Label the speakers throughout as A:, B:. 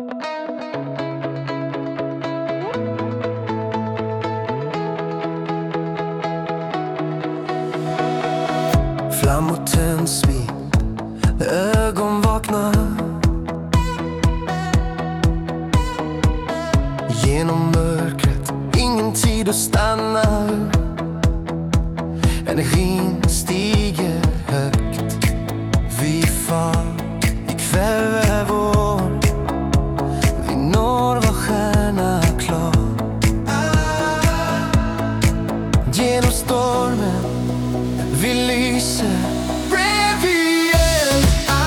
A: Flammor tänds vid ögon vaknar. Genom mörkret, ingen tid att stanna. Energin stiger högt. Vi far, ikväll är vår. Vi når vår stjärna klar. Genom stormen vi lyser bredvid eld.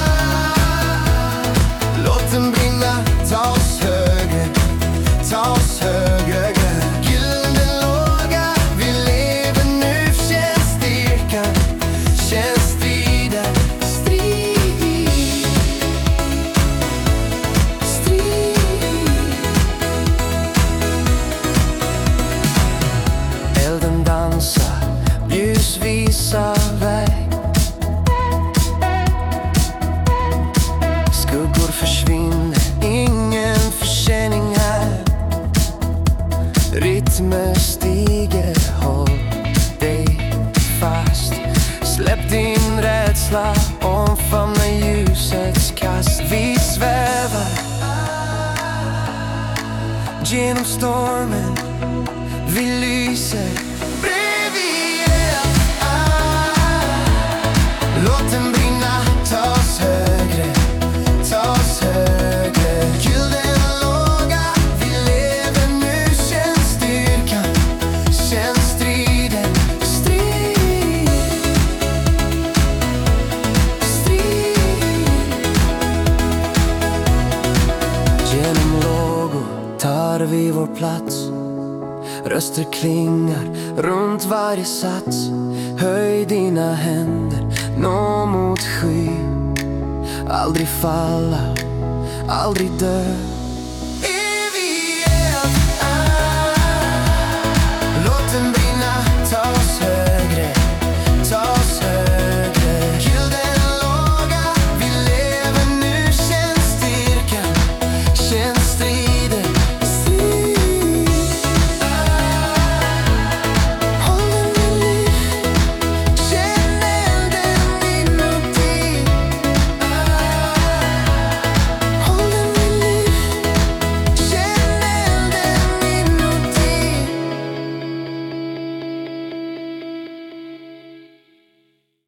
A: Låt den brinna, ta oss högre, ta oss högre. Gylden låga, vi lever nu. Känns styrkan, känns striden. Strid, strid. Elden dansar, ljus visar väg. Skuggor försvinner, ingen förkänning här. Rytmer stiger, håll dig fast. Släpp din rädsla, omfamna ljusets kast. Vi svävar genom stormen, vi lyser bredvid eld. Låt den brinna, ta oss högre, ta oss högre. Gylden låga, vi lever nu. Känns styrkan, känns striden. Strid, strid. Genom lågor tar vi vår plats. Röster klingar runt varje sats. Höj dina händer, nå mot sky. Aldrig falla, aldrig dö. Evig eld, låt den bli.